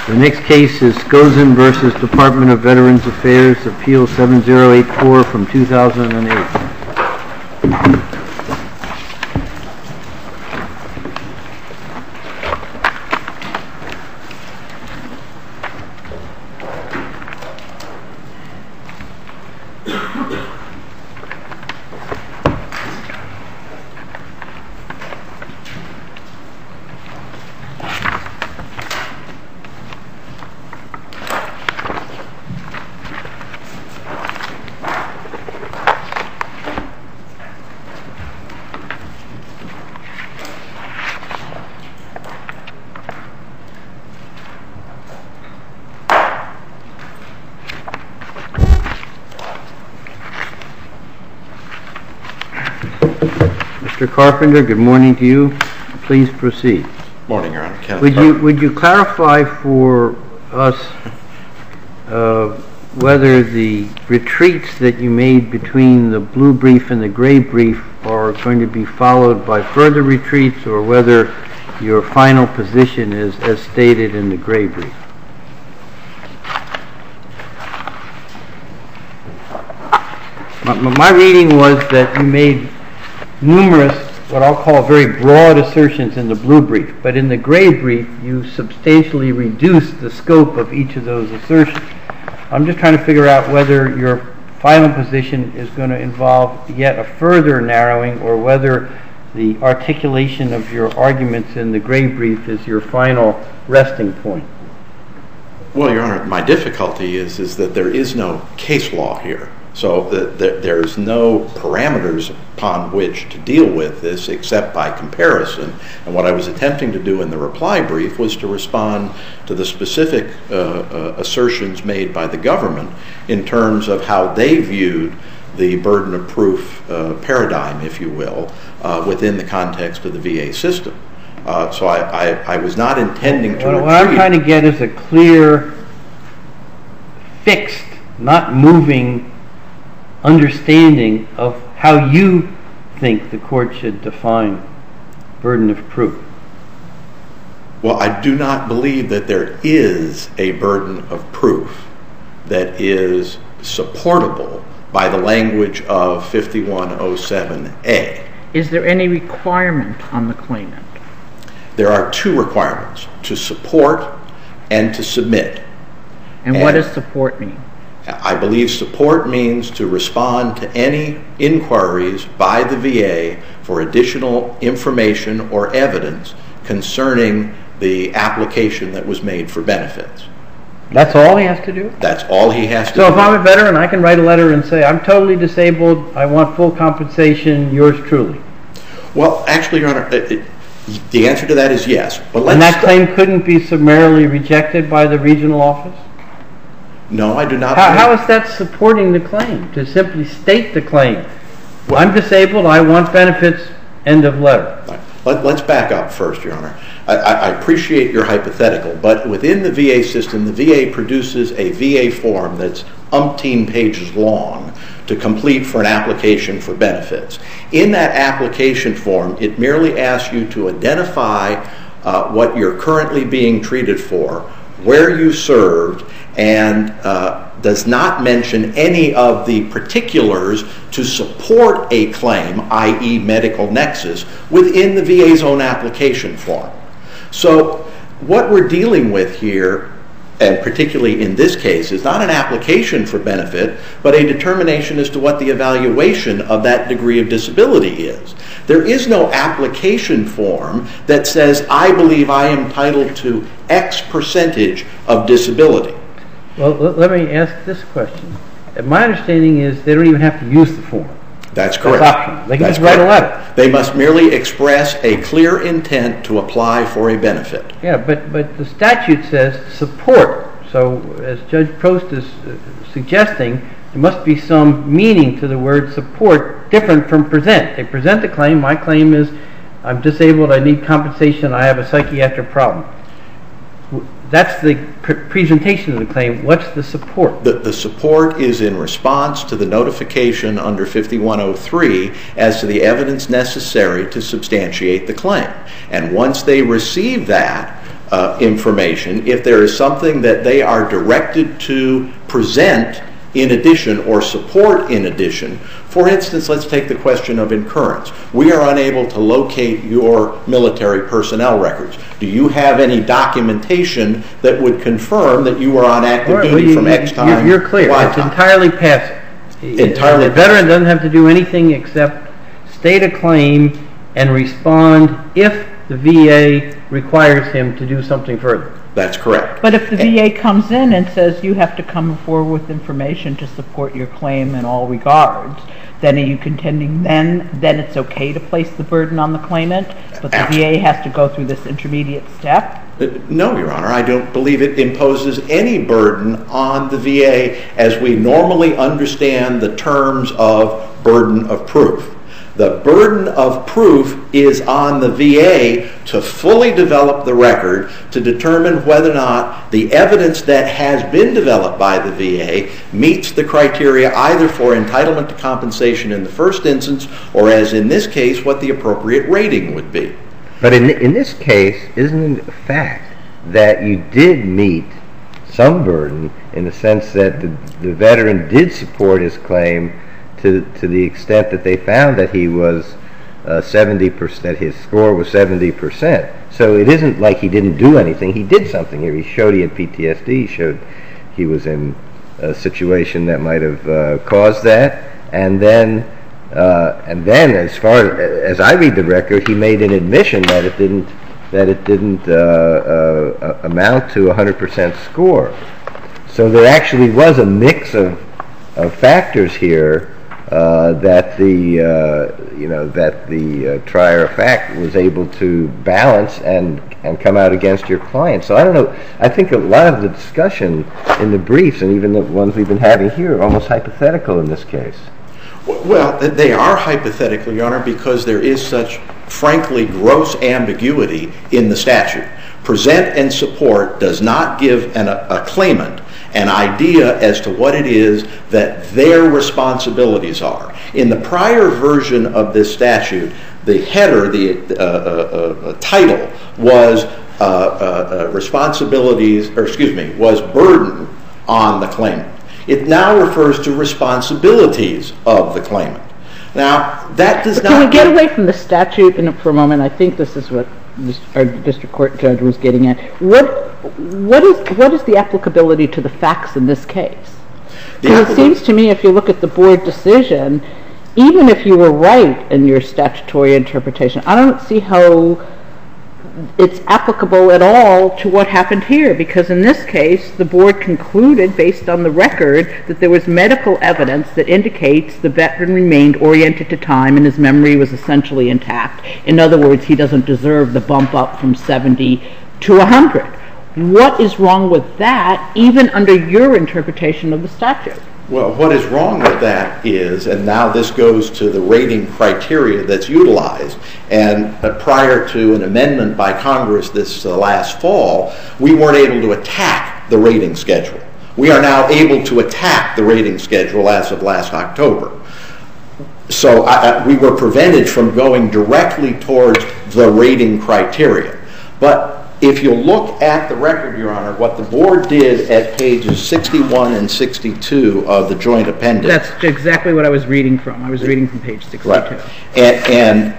The next case is Skosyn v. Department of Veterans Affairs, Appeal 7084 from 2008. Mr. Carpenter, good morning to you. Please proceed. Morning, Your Honor. Would you clarify for us whether the retreats that you made between the blue brief and the gray brief are going to be followed by further retreats, or whether your final position is as stated in the gray brief? My reading was that you made numerous, what I'll call very broad assertions in the blue brief, but in the gray brief you substantially reduced the scope of each of those assertions. I'm just trying to figure out whether your final position is going to involve yet a further narrowing, or whether the articulation of your arguments in the gray brief is your final resting point. Well, Your Honor, my difficulty is that there is no case law here. So there's no parameters upon which to deal with this except by comparison. And what I was attempting to do in the reply brief was to respond to the specific assertions made by the government in terms of how they viewed the burden of proof paradigm, if you will, within the context of the VA system. So I was not intending to retreat. What I'm trying to get is a clear, fixed, not moving understanding of how you think the court should define burden of proof. Well, I do not believe that there is a burden of proof that is supportable by the language of 5107A. Is there any requirement on the claimant? There are two requirements: to support and to submit. And what does support mean? I believe support means to respond to any inquiries by the VA for additional information or evidence concerning the application that was made for benefits. That's all he has to do? That's all he has to do. So if I'm a veteran, I can write a letter and say, I'm totally disabled, I want full compensation, yours truly. Well, actually, Your Honor, the answer to that is yes. But and that claim couldn't be summarily rejected by the regional office? No, I do not. How is that supporting the claim, to simply state the claim? Well, I'm disabled, I want benefits, end of letter. Let's back up first, Your Honor. I appreciate your hypothetical, but within the VA system, the VA produces a VA form that's umpteen pages long to complete for an application for benefits. In that application form, it merely asks you to identify what you're currently being treated for, where you served, and does not mention any of the particulars to support a claim, i.e. medical nexus, within the VA's own application form. So what we're dealing with here, and particularly in this case, is not an application for benefit, but a determination as to what the evaluation of that degree of disability is. There is no application form that says, I believe I am entitled to X percentage of disability. Well, let me ask this question. My understanding is they don't even have to use the form. That's correct. That's optional. They can just write a letter. They must merely express a clear intent to apply for a benefit. Yeah, but the statute says support. So as Judge Prost is suggesting, there must be some meaning to the word support different from present. They present the claim. My claim is I'm disabled, I need compensation, I have a psychiatric problem. That's the presentation of the claim. What's the support? The support is in response to the notification under 5103 as to the evidence necessary to substantiate the claim. And once they receive that, information if there is something that they are directed to present in addition or support in addition. For instance, let's take the question of incurrence. We are unable to locate your military personnel records. Do you have any documentation that would confirm that you were on active duty from X time? You're clear. Y It's time? entirely passive. Entirely The veteran doesn't have to do anything except state a claim and respond if the VA requires him to do something further. That's correct. But if the VA comes in and says you have to come forward with information to support your claim in all regards, then are you contending then it's okay to place the burden on the claimant, but the VA has to go through this intermediate step? No, Your Honor. I don't believe it imposes any burden on the VA as we normally understand the terms of burden of proof. The burden of proof is on the VA to fully develop the record to determine whether or not the evidence that has been developed by the VA meets the criteria either for entitlement to compensation in the first instance or, as in this case, what the appropriate rating would be. But in this case, isn't it a fact that you did meet some burden in the sense that the veteran did support his claim to the extent that they found that he was 70%, that his score was 70%. So it isn't like he didn't do anything. He did something here. He showed he had PTSD. He showed he was in a situation that might have caused that. And then, as far as I read the record, he made an admission that it didn't amount to 100% score. So there actually was a mix of factors here that the trier of fact was able to balance and come out against your client. So I don't know. I think a lot of the discussion in the briefs and even the ones we've been having here are almost hypothetical in this case. Well, they are hypothetical, Your Honor, because there is such, frankly, gross ambiguity in the statute. Present and support does not give a claimant an idea as to what it is that their responsibilities are. In the prior version of this statute, the header, the title was was burden on the claimant. It now refers to responsibilities of the claimant. Now, that does not... Can we get away from the statute for a moment? I think this is what our district court judge was getting at. What is the applicability to the facts in this case? Because it seems to me, if you look at the board decision, even if you were right in your statutory interpretation, I don't see how it's applicable at all to what happened here, because in this case, the board concluded, based on the record, that there was medical evidence that indicates the veteran remained oriented to time and his memory was essentially intact. In other words, he doesn't deserve the bump up from 70 to 100. What is wrong with that, even under your interpretation of the statute? Well, what is wrong with that is, and now this goes to the rating criteria that's utilized, and prior to an amendment by Congress this last fall, we weren't able to attack the rating schedule. We are now able to attack the rating schedule as of last October. So we were prevented from going directly towards the rating criteria. But if you look at the record, Your Honor, what the board did at pages 61 and 62 of the joint appendix... That's exactly what I was reading from. I was reading from page 62. Right. And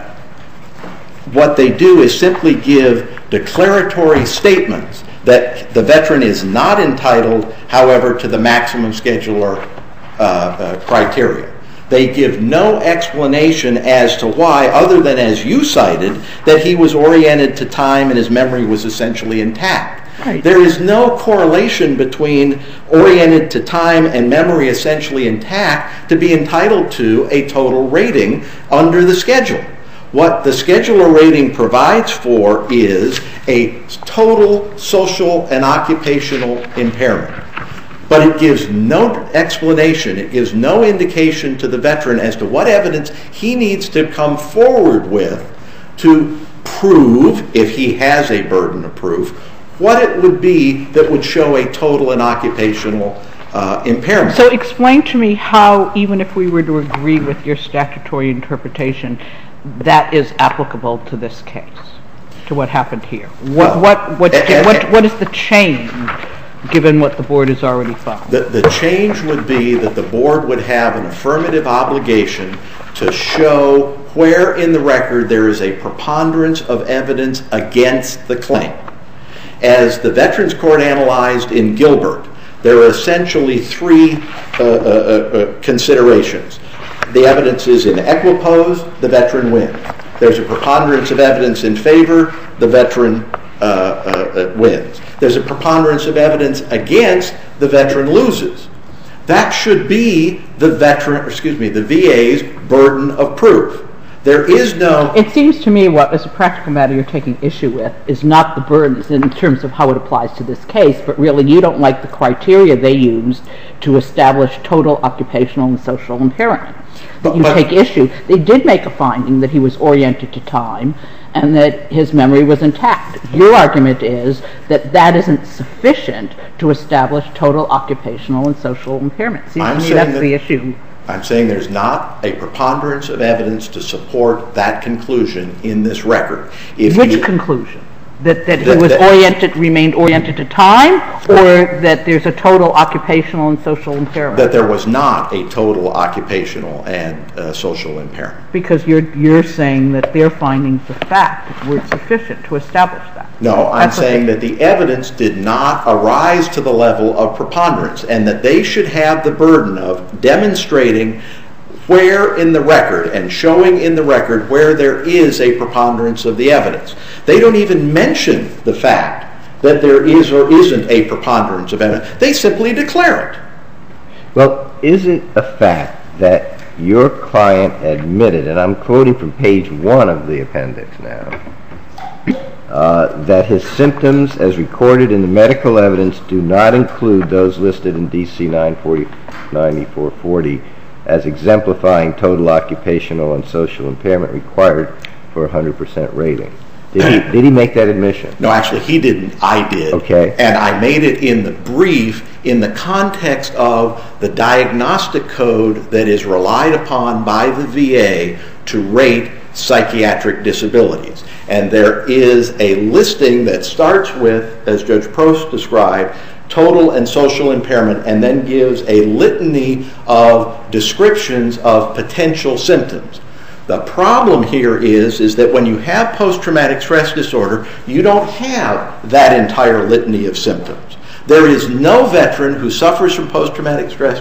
what they do is simply give declaratory statements that the veteran is not entitled, however, to the maximum scheduler criteria. They give no explanation as to why, other than, as you cited, that he was oriented to time and his memory was essentially intact. Right. There is no correlation between oriented to time and memory essentially intact to be entitled to a total rating under the schedule. What the scheduler rating provides for is a total social and occupational impairment. But it gives no explanation, it gives no indication to the veteran as to what evidence he needs to come forward with to prove, if he has a burden of proof, what it would be that would show a total and occupational impairment. So explain to me how, even if we were to agree with your statutory interpretation, that is applicable to this case. to what happened here? What is the change, given what the board has already found? The change would be that the board would have an affirmative obligation to show where in the record there is a preponderance of evidence against the claim. As the Veterans Court analyzed in Gilbert, there are essentially three considerations. The evidence is in equipoise, the veteran wins. There's a preponderance of evidence in favor, the veteran wins. There's a preponderance of evidence against, the veteran loses. That should be the VA's burden of proof. There is no... It seems to me what, as a practical matter, you're taking issue with is not the burdens in terms of how it applies to this case, but really you don't like the criteria they used to establish total occupational and social impairment. You take issue. They did make a finding that he was oriented to time and that his memory was intact. Your argument is that that isn't sufficient to establish total occupational and social impairment. Seems to me that's the issue. I'm saying there's not a preponderance of evidence to support that conclusion in this record. Which conclusion? That he remained oriented to time, or that there's a total occupational and social impairment? That there was not a total occupational and social impairment. Because you're saying that their findings of fact were sufficient to establish that. No, I'm saying that the evidence did not arise to the level of preponderance, and that they should have the burden of demonstrating where in the record and showing in the record where there is a preponderance of the evidence. They don't even mention the fact that there is or isn't a preponderance of evidence. They simply declare it. Well, is it a fact that your client admitted, and I'm quoting from page 1 of the appendix now, that his symptoms as recorded in the medical evidence do not include those listed in DC 9440 as exemplifying total occupational and social impairment required for a 100% rating? Did he make that admission? No, actually he didn't. I did. Okay. And I made it in the brief in the context of the diagnostic code that is relied upon by the VA to rate psychiatric disabilities. And there is a listing that starts with, as Judge Prost described, total and social impairment, and then gives a litany of descriptions of potential symptoms. The problem here is that when you have post-traumatic stress disorder, you don't have that entire litany of symptoms. There is no veteran who suffers from post-traumatic stress,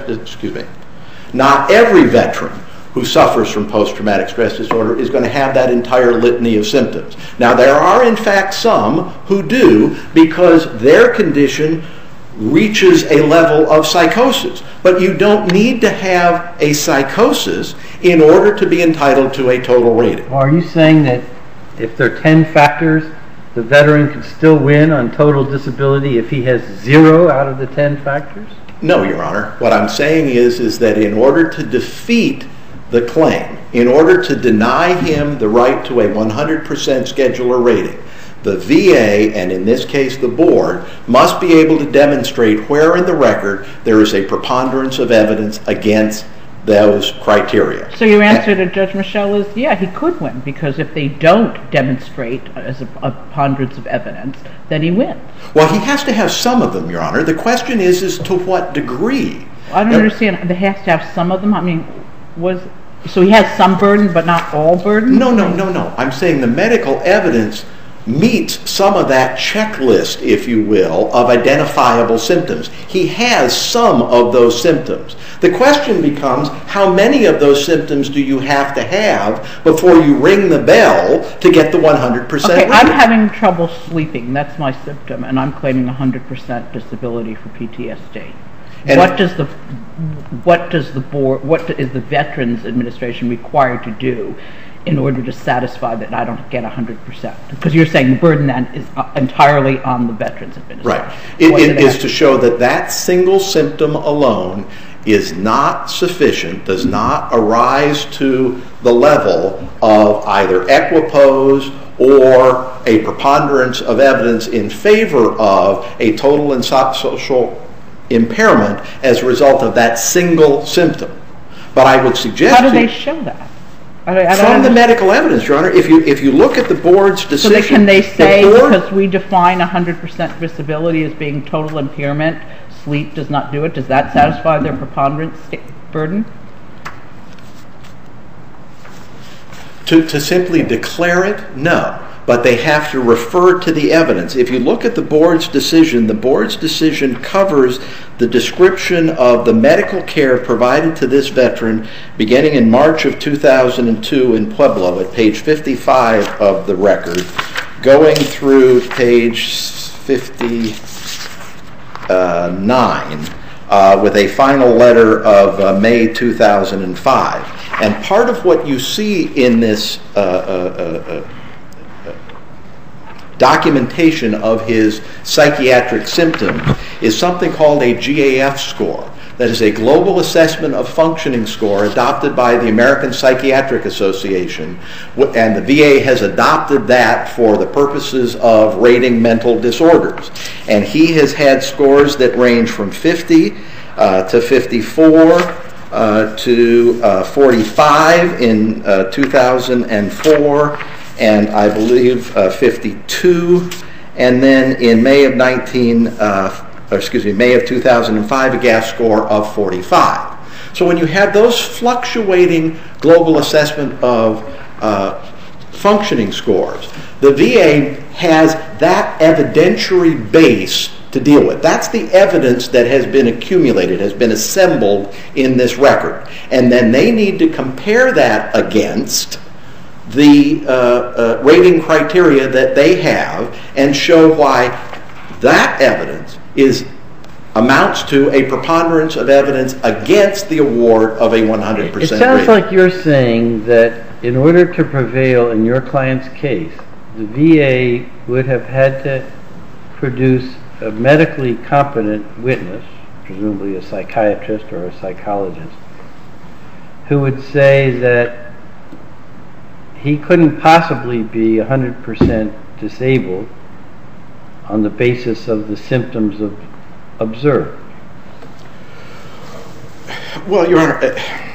not every veteran who suffers from post-traumatic stress disorder is going to have that entire litany of symptoms. Now, there are in fact some who do, because their condition reaches a level of psychosis. But you don't need to have a psychosis in order to be entitled to a total rating. Well, are you saying that if there are 10 factors, the veteran could still win on total disability if he has 0 out of the 10 factors? No, Your Honor. What I'm saying is that in order to defeat the claim, in order to deny him the right to a 100% scheduler rating, the VA, and in this case the board, must be able to demonstrate where in the record there is a preponderance of evidence against those criteria. So your answer to Judge Michel is, yeah, he could win, because if they don't demonstrate as a preponderance of evidence, then he wins. Well, he has to have some of them, Your Honor. The question is to what degree? I don't understand. They have to have some of them? I mean, so he has some burden but not all burden? No. I'm saying the medical evidence meets some of that checklist, if you will, of identifiable symptoms. He has some of those symptoms. The question becomes, how many of those symptoms do you have to have before you ring the bell to get the 100% rating? I'm having trouble sleeping. That's my symptom, and I'm claiming 100% disability for PTSD. And what is the Veterans Administration required to do in order to satisfy that I don't get 100%? Because you're saying the burden then is entirely on the Veterans Administration. Right. It is to show that that single symptom alone is not sufficient, does not arise to the level of either equipoise or a preponderance of evidence in favor of a total and social impairment as a result of that single symptom. But I would suggest... How do they show that? From the medical evidence, Your Honor. If you look at the board's decision... So can they say, because we define 100% disability as being total impairment, sleep does not do it, does that satisfy their preponderance burden? To simply declare it? No. But they have to refer to the evidence. If you look at the board's decision covers the description of the medical care provided to this veteran beginning in March of 2002 in Pueblo at page 55 of the record, going through page 59 with a final letter of May 2005. And part of what you see in this documentation of his psychiatric symptoms is something called a GAF score. That is a Global Assessment of Functioning score adopted by the American Psychiatric Association, and the VA has adopted that for the purposes of rating mental disorders. And he has had scores that range from 50 to 54 to 45 in 2004, and I believe 52, and then in May of 2005, a GAF score of 45. So when you have those fluctuating global assessment of functioning scores, the VA has that evidentiary base to deal with. That's the evidence that has been accumulated, has been assembled in this record. And then they need to compare that against the rating criteria that they have and show why that evidence amounts to a preponderance of evidence against the award of a 100% rating. It sounds like you're saying that in order to prevail in your client's case, the VA would have had to produce a medically competent witness, presumably a psychiatrist or a psychologist, who would say that he couldn't possibly be 100% disabled on the basis of the symptoms observed. Well, Your Honor,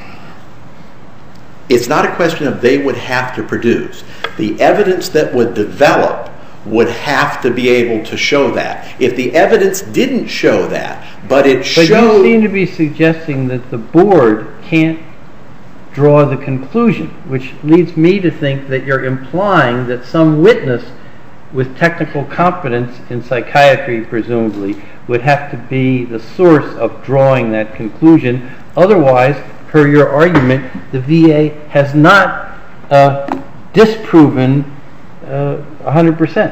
it's not a question of they would have to produce. The evidence that would develop would have to be able to show that. If the evidence didn't show that, but it showed... But you seem to be suggesting that the board can't draw the conclusion, which leads me to think that you're implying that some witness with technical competence in psychiatry, presumably, would have to be the source of drawing that conclusion. Otherwise, per your argument, the VA has not disproven 100%.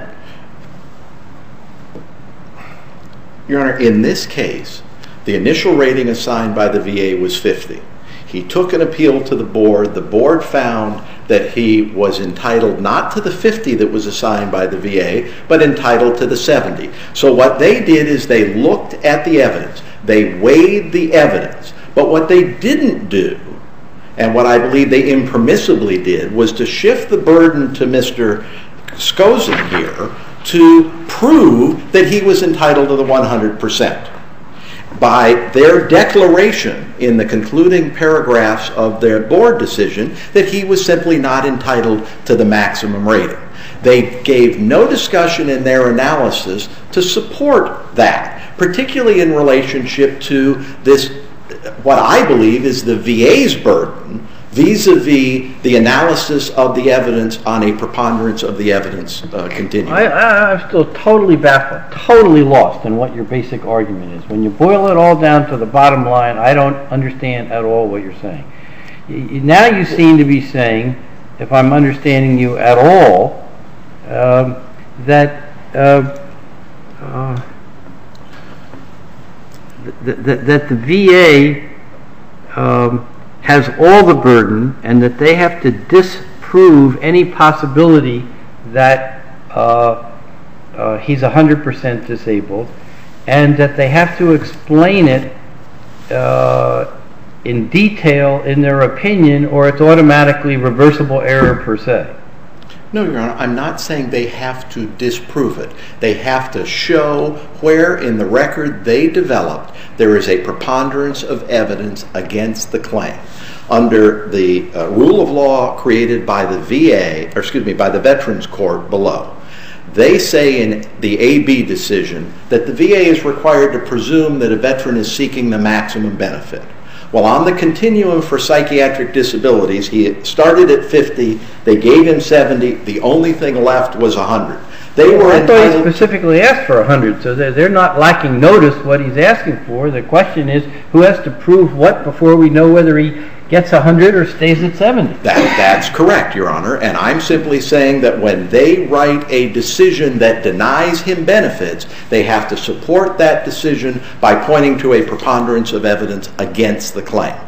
Your Honor, in this case, the initial rating assigned by the VA was 50. He took an appeal to the board. The board found that he was entitled not to the 50 that was assigned by the VA, but entitled to the 70. So what they did is they looked at the evidence. They weighed the evidence. But what they didn't do, and what I believe they impermissibly did, was to shift the burden to Mr. Skozen here to prove that he was entitled to the 100%. By their declaration in the concluding paragraphs of their board decision that he was simply not entitled to the maximum rating. They gave no discussion in their analysis to support that, particularly in relationship to this, what I believe is the VA's burden vis-a-vis the analysis of the evidence on a preponderance of the evidence continuum. I'm still totally baffled, totally lost in what your basic argument is. When you boil it all down to the bottom line, I don't understand at all what you're saying. Now you seem to be saying, if I'm understanding you at all, that the VA has all the burden and that they have to disprove any possibility that he's 100% disabled, and that they have to explain it in detail in their opinion, or it's automatically reversible error per se. No, Your Honor, I'm not saying they have to disprove it. They have to show where in the record they developed there is a preponderance of evidence against the claim. under the rule of law created by the by the Veterans Court below. They say in the AB decision that the VA is required to presume that a veteran is seeking the maximum benefit. Well, on the continuum for psychiatric disabilities, he started at 50, they gave him 70, the only thing left was 100. I thought he specifically asked for 100, so they're not lacking notice what he's asking for. The question is, who has to prove what before we know whether he gets 100 or stays at 70? That's correct, Your Honor, and I'm simply saying that when they write a decision that denies him benefits, they have to support that decision by pointing to a preponderance of evidence against the claim.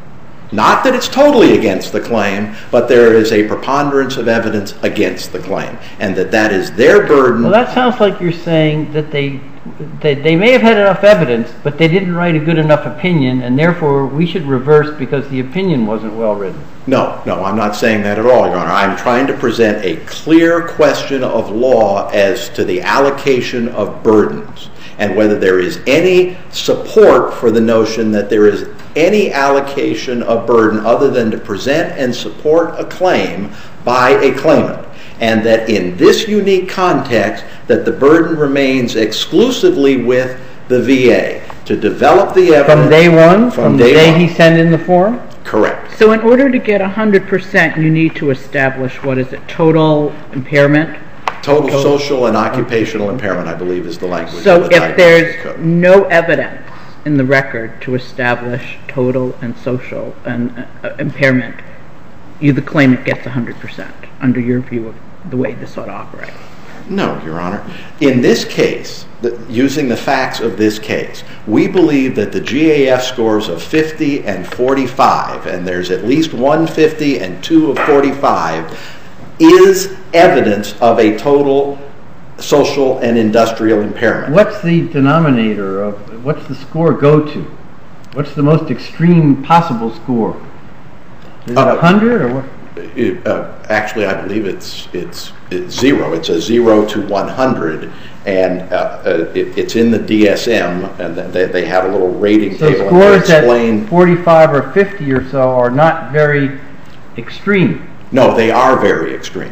Not that it's totally against the claim, but there is a preponderance of evidence against the claim, and that is their burden. Well, that sounds like you're saying that they may have had enough evidence, but they didn't write a good enough opinion, and therefore we should reverse because the opinion wasn't well written. No, I'm not saying that at all, Your Honor. I'm trying to present a clear question of law as to the allocation of burdens and whether there is any support for the notion that there is any allocation of burden other than to present and support a claim by a claimant. And that in this unique context, that the burden remains exclusively with the VA to develop the evidence. From day one? From the day he sent in the form? Correct. So in order to get 100%, you need to establish, what is it, total impairment? Total social and occupational impairment, I believe, is the language of the So if diagnostic there's code. no evidence in the record to establish total and social and impairment, the claimant gets 100% under your view of the way this ought to operate. No, Your Honor. In this case, using the facts of this case, we believe that the GAF scores of 50 and 45, and there's at least one 50 and two of 45, is evidence of a total social and industrial impairment. What's the denominator of, what's the score go to? What's the most extreme possible score? Is it 100 or what? Actually, I believe it's zero. It's a 0 to 100, and it's in the DSM, and they have a little rating table. So scores at 45 or 50 or so are not very extreme. No, they are very extreme.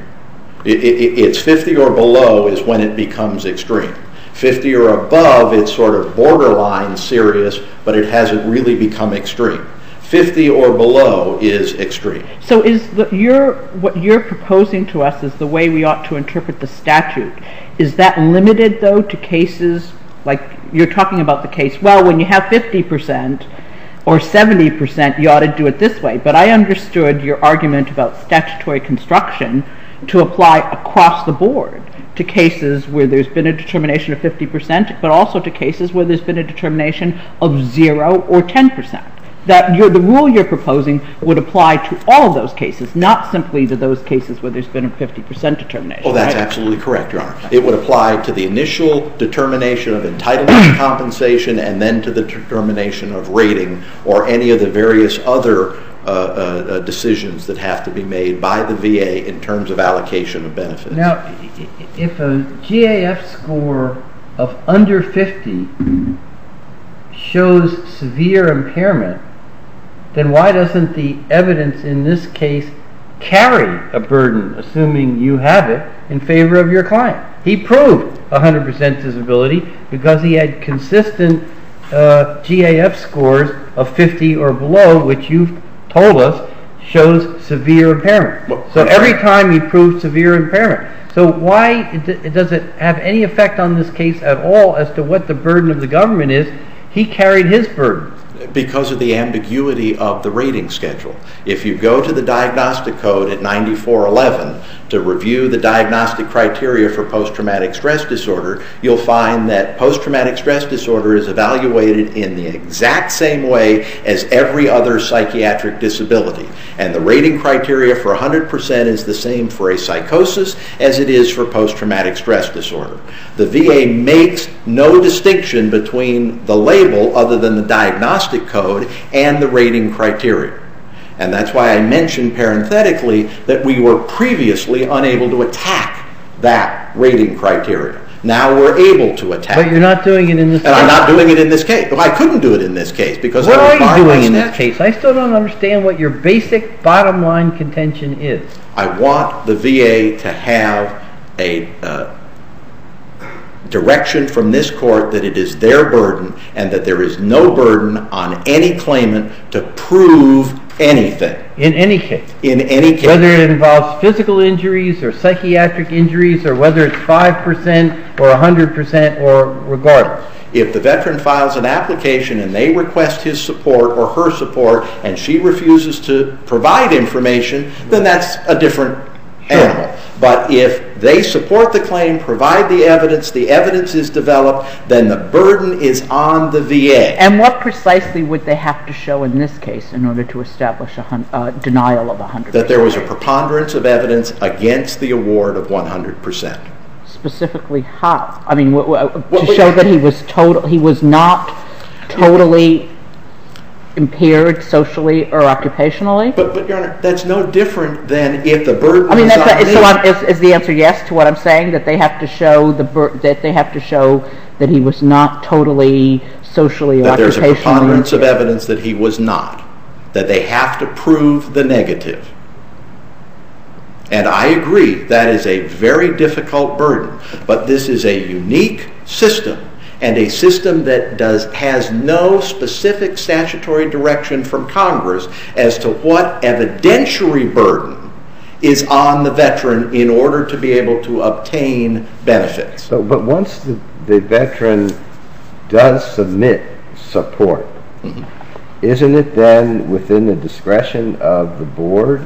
It's 50 or below is when it becomes extreme. 50 or above, it's sort of borderline serious, but it hasn't really become extreme. 50 or below is extreme. So is what you're proposing to us is the way we ought to interpret the statute. Is that limited, though, to cases like you're talking about the case, well, when you have 50% or 70%, you ought to do it this way. But I understood your argument about statutory construction to apply across the board to cases where there's been a determination of 50%, but also to cases where there's been a determination of 0 or 10%. That the rule you're proposing would apply to all of those cases, not simply to those cases where there's been a 50% determination. Oh, that's absolutely correct, Your Honor. It would apply to the initial determination of entitlement to compensation and then to the determination of rating or any of the various other decisions that have to be made by the VA in terms of allocation of benefits. Now, if a GAF score of under 50 shows severe impairment, then why doesn't the evidence in this case carry a burden, assuming you have it, in favor of your client? He proved 100% disability because he had consistent GAF scores of 50 or below, which you've told us shows severe impairment. So every time he proved severe impairment. So why does it have any effect on this case at all as to what the burden of the government is? He carried his burden. Because of the ambiguity of the rating schedule. If you go to the diagnostic code at 9411 to review the diagnostic criteria for post-traumatic stress disorder, you'll find that post-traumatic stress disorder is evaluated in the exact same way as every other psychiatric disability. And the rating criteria for 100% is the same for a psychosis as it is for post-traumatic stress disorder. The VA makes no distinction between the label other than the diagnostic code and the rating criteria. And that's why I mentioned parenthetically that we were previously unable to attack that rating criteria now we're able to attack. But you're not doing it in this case. And I'm not doing it in this case. Well, I couldn't do it in this case because what I was barred by are you doing in this statute. case? I still don't understand what your basic bottom line contention is. I want the VA to have a direction from this court that it is their burden and that there is no burden on any claimant to prove anything. In any case. In any case. Whether it involves physical injuries or psychiatric injuries or whether it's 5% or 100% or regardless. If the veteran files an application and they request his support or her support and she refuses to provide information, then that's a different animal. But if they support the claim, provide the evidence is developed, then the burden is on the VA. And what precisely would they have to show in this case in order to establish a denial of 100%? That there was a preponderance of evidence against the award of 100%. Specifically how? I mean, to show that he was not totally impaired socially or occupationally? But Your Honor, that's no different than if the burden was on me. Is the answer yes to what I'm saying? That they have to show that he was not totally socially or occupationally that there's a preponderance of evidence that he was not. That they have to prove the negative. And I agree that is a very difficult burden. But this is a unique system. And a system that has no specific statutory direction from Congress as to what evidentiary burden is on the veteran in order to be able to obtain benefits. But once the veteran does submit support, isn't it then within the discretion of the board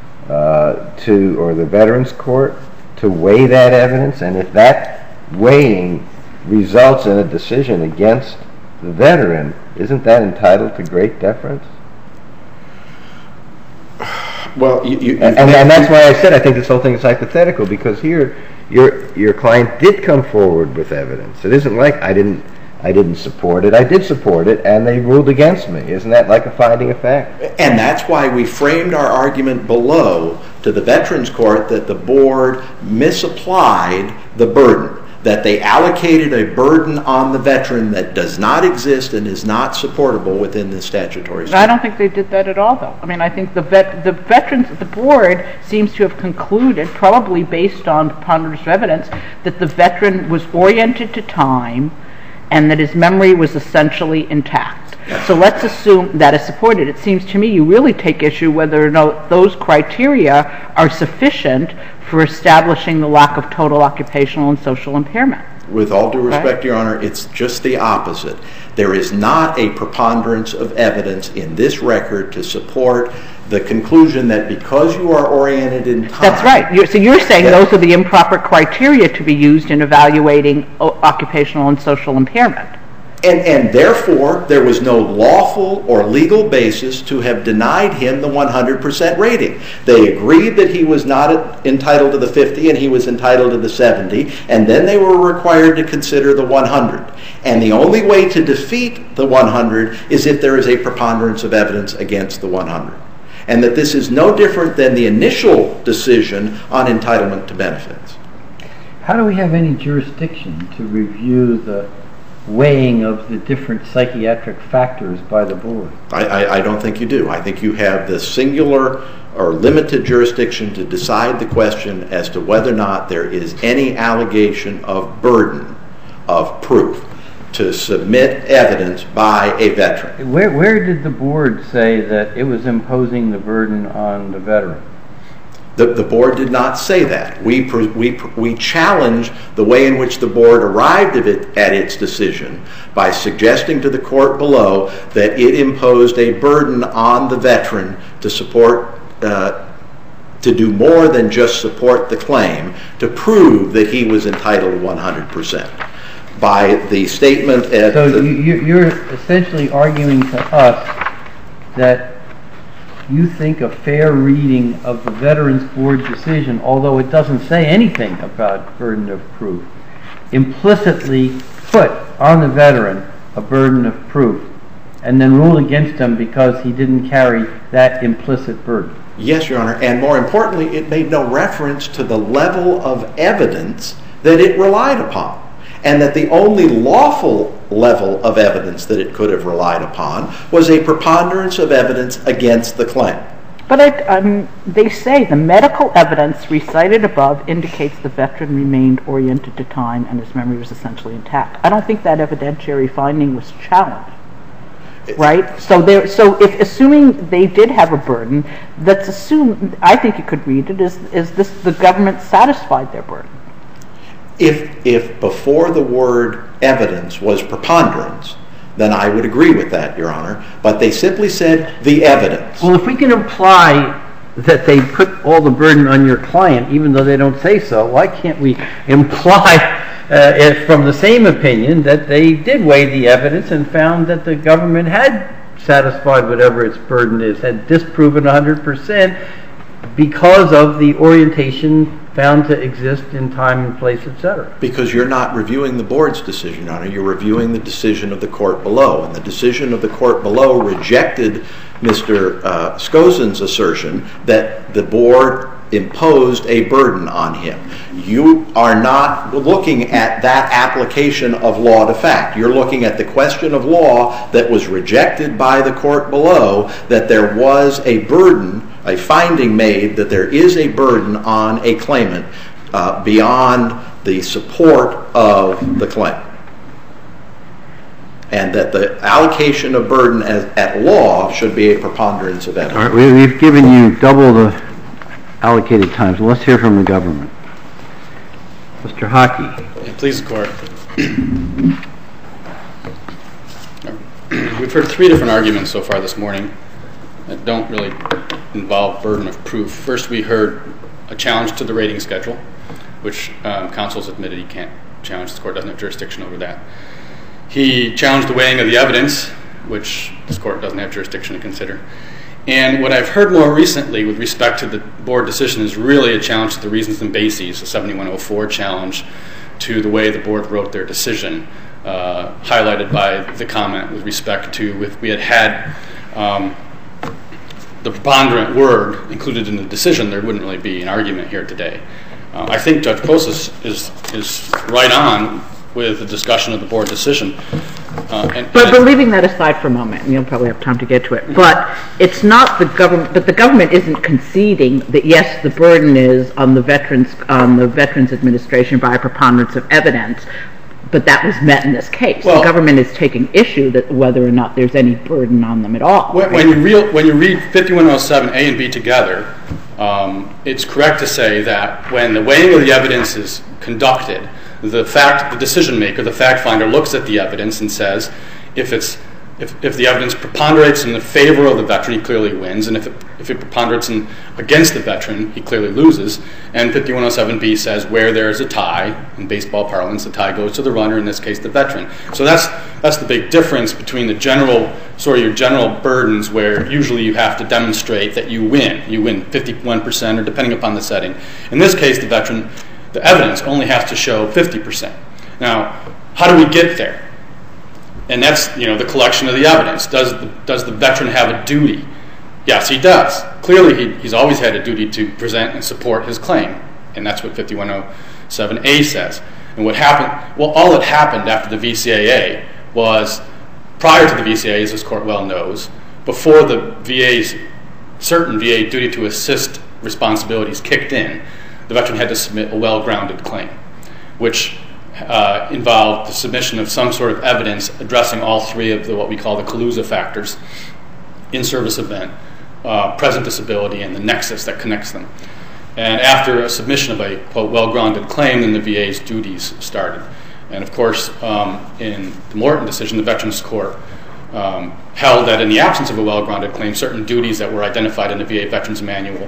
or the Veterans Court to weigh that evidence? And if that weighing results in a decision against the veteran, isn't that entitled to great deference? Well, and that's why I said I think this whole thing is hypothetical, because here your client did come forward with evidence. It isn't like I didn't support it. I did support it, and they ruled against me. Isn't that like a finding of fact? And that's why we framed our argument below to the Veterans Court that the board misapplied the burden. That they allocated a burden on the veteran that does not exist and is not supportable within the statutory system. I don't think they did that at all, though. I mean, I think the board seems to have concluded, probably based on preponderance of evidence, that the veteran was oriented to time and that his memory was essentially intact. So let's assume that is supported. It seems to me you really take issue whether or not those criteria are sufficient for establishing the lack of total occupational and social impairment. With all due respect, Your Honor, it's just the opposite. There is not a preponderance of evidence in this record to support the conclusion that because you are oriented in time... That's right. So you're saying those are the improper criteria to be used in evaluating occupational and social impairment. And therefore, there was no lawful or legal basis to have denied him the 100% rating. They agreed that he was not entitled to the 50 and he was entitled to the 70, and then they were required to consider the 100. And the only way to defeat the 100 is if there is a preponderance of evidence against the 100. And that this is no different than the initial decision on entitlement to benefits. How do we have any jurisdiction to review the weighing of the different psychiatric factors by the board? I don't think you do. I think you have the singular or limited jurisdiction to decide the question as to whether or not there is any allegation of burden of proof to submit evidence by a veteran. Where did the board say that it was imposing the burden on the veteran? The board did not say that. We challenged the way in which the board arrived at its decision by suggesting to the court below that it imposed a burden on the veteran to support, to do more than just support the claim, to prove that he was entitled 100%. By the statement at you're essentially arguing to us that you think a fair reading of the Veterans Board decision, although it doesn't say anything about burden of proof, implicitly put on the veteran a burden of proof and then rule against him because he didn't carry that implicit burden. Yes, Your Honor, and more importantly, it made no reference to the level of evidence that it relied upon, and that the only lawful level of evidence that it could have relied upon was a preponderance of evidence against the claim. But they say the medical evidence recited above indicates the veteran remained oriented to time and his memory was essentially intact. I don't think that evidentiary finding was challenged, right? So if assuming they did have a burden, let's assume, I think you could read it, is this the government satisfied their burden? If before the word evidence was preponderance, then I would agree with that, Your Honor. But they simply said the evidence. Well, if we can imply that they put all the burden on your client, even though they don't say so, why can't we imply from the same opinion that they did weigh the evidence and found that the government had satisfied whatever its burden is, had disproven 100% because of the orientation found to exist in time and place, etc.? Because you're not reviewing the board's decision, Your Honor. You're reviewing the decision of the court below. And the decision of the court below rejected Mr. Skozen's assertion that the board imposed a burden on him. You are not looking at that application of law to fact. You're looking at the question of law that was rejected by the court below, that there was a burden, a finding made that there is a burden on a claimant beyond the support of the claim. And that the allocation of burden at law should be a preponderance of evidence. All right, we've given you double the allocated time, so let's hear from the government. Mr. Hockey. Please, the court. We've heard three different arguments so far this morning that don't really involve burden of proof. First, we heard a challenge to the rating schedule, which counsel's admitted he can't challenge. The court doesn't have jurisdiction over that. He challenged the weighing of the evidence, which this court doesn't have jurisdiction to consider. And what I've heard more recently with respect to the board decision is really a challenge to the reasons and bases, a 7104 challenge to the way the board wrote their decision, highlighted by the comment with respect to if we had the preponderant word included in the decision, there wouldn't really be an argument here today. I think Judge Post is right on with the discussion of the board decision. But leaving that aside for a moment, and you'll probably have time to get to it, but it's not the government, but the government isn't conceding that yes, the burden is on the Veterans Administration by a preponderance of evidence, but that was met in this case. Well, the government is taking issue that whether or not there's any burden on them at all. When you read 5107A and B together, it's correct to say that when the weighing of the evidence is conducted, the decision maker, the fact finder, looks at the evidence and says, if the evidence preponderates in the favor of the veteran, he clearly wins, and if it preponderates against the veteran, he clearly loses. And 5107B says where there is a tie, in baseball parlance, the tie goes to the runner, in this case the veteran. So that's the big difference between the your general burdens, where usually you have to demonstrate that you win. You win 51%, or depending upon the setting. In this case, the evidence only has to show 50%. Now, how do we get there? And that's the collection of the evidence. Does the veteran have a duty? Yes, he does. Clearly, he's always had a duty to present and support his claim, and that's what 5107A says. And what happened? Well, all that happened after the VCAA was, prior to the VCAA, as this court well knows, before the certain VA duty to assist responsibilities kicked in, the veteran had to submit a well-grounded claim, which involved the submission of some sort of evidence addressing all three of what we call the Kaluza factors: in-service event, present disability, and the nexus that connects them. And after a submission of a, quote, well-grounded claim, then the VA's duties started. And of course, in the Morton decision, the Veterans Court held that in the absence of a well-grounded claim, certain duties that were identified in the VA Veterans Manual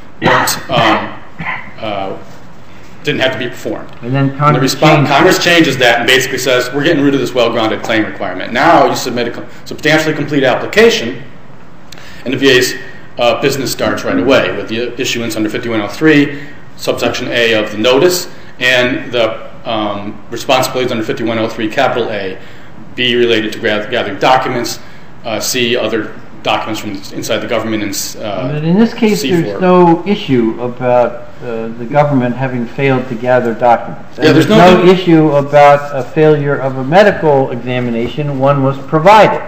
didn't have to be performed. And then Congress changes that and basically says, we're getting rid of this well-grounded claim requirement. Now you submit a substantially complete application, and the VA's business starts right away with the issuance under 5103, subsection A of the notice, and the responsibilities under 5103, capital A, B, related to gathering documents, C, other documents from inside the government. But in this case, there's no issue about the government having failed to gather documents. And there's no issue about a failure of a medical examination. One was provided.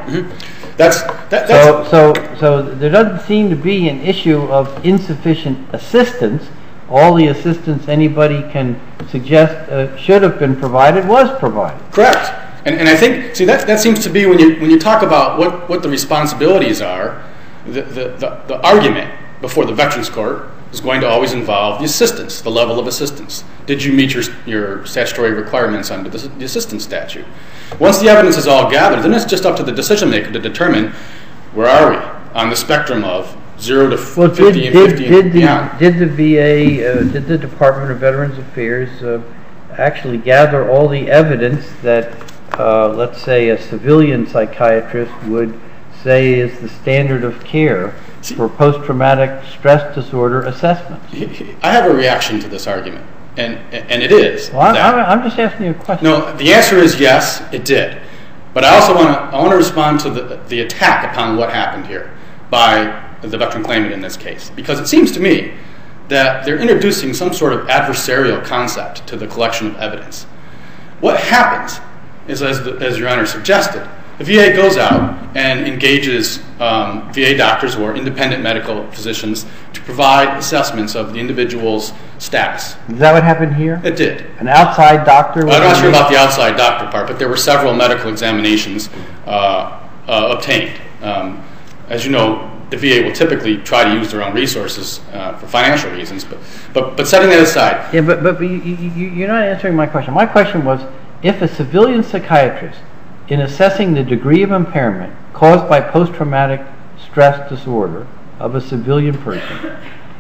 Mm-hmm. So there doesn't seem to be an issue of insufficient assistance. All the assistance anybody can suggest should have been provided was provided. Correct. And I think, that seems to be when you talk about what the responsibilities are, the argument before the Veterans Court is going to always involve the assistance, the level of assistance. Did you meet your statutory requirements under the assistance statute? Once the evidence is all gathered, then it's just up to the decision maker to determine where are we on the spectrum of 0 to 50 and 50 and beyond. Did the VA, did the Department of Veterans Affairs actually gather all the evidence that, let's say, a civilian psychiatrist would say is the standard of care for post-traumatic stress disorder assessments? I have a reaction to this argument, and it is. Well, I'm just asking you a question. No, the answer is yes, it did. But I also want to respond to the attack upon what happened here by the veteran claimant in this case, because it seems to me that they're introducing some sort of adversarial concept to the collection of evidence. What happens is, as Your Honor suggested, the VA goes out and engages VA doctors or independent medical physicians to provide assessments of the individual's status. Is that what happened here? It did. An outside doctor? I'm not sure about the outside doctor part, but there were several medical examinations obtained. As you know, the VA will typically try to use their own resources for financial reasons, but setting that aside. Yeah, but you're not answering my question. My question was, if a civilian psychiatrist, in assessing the degree of impairment caused by post-traumatic stress disorder of a civilian person,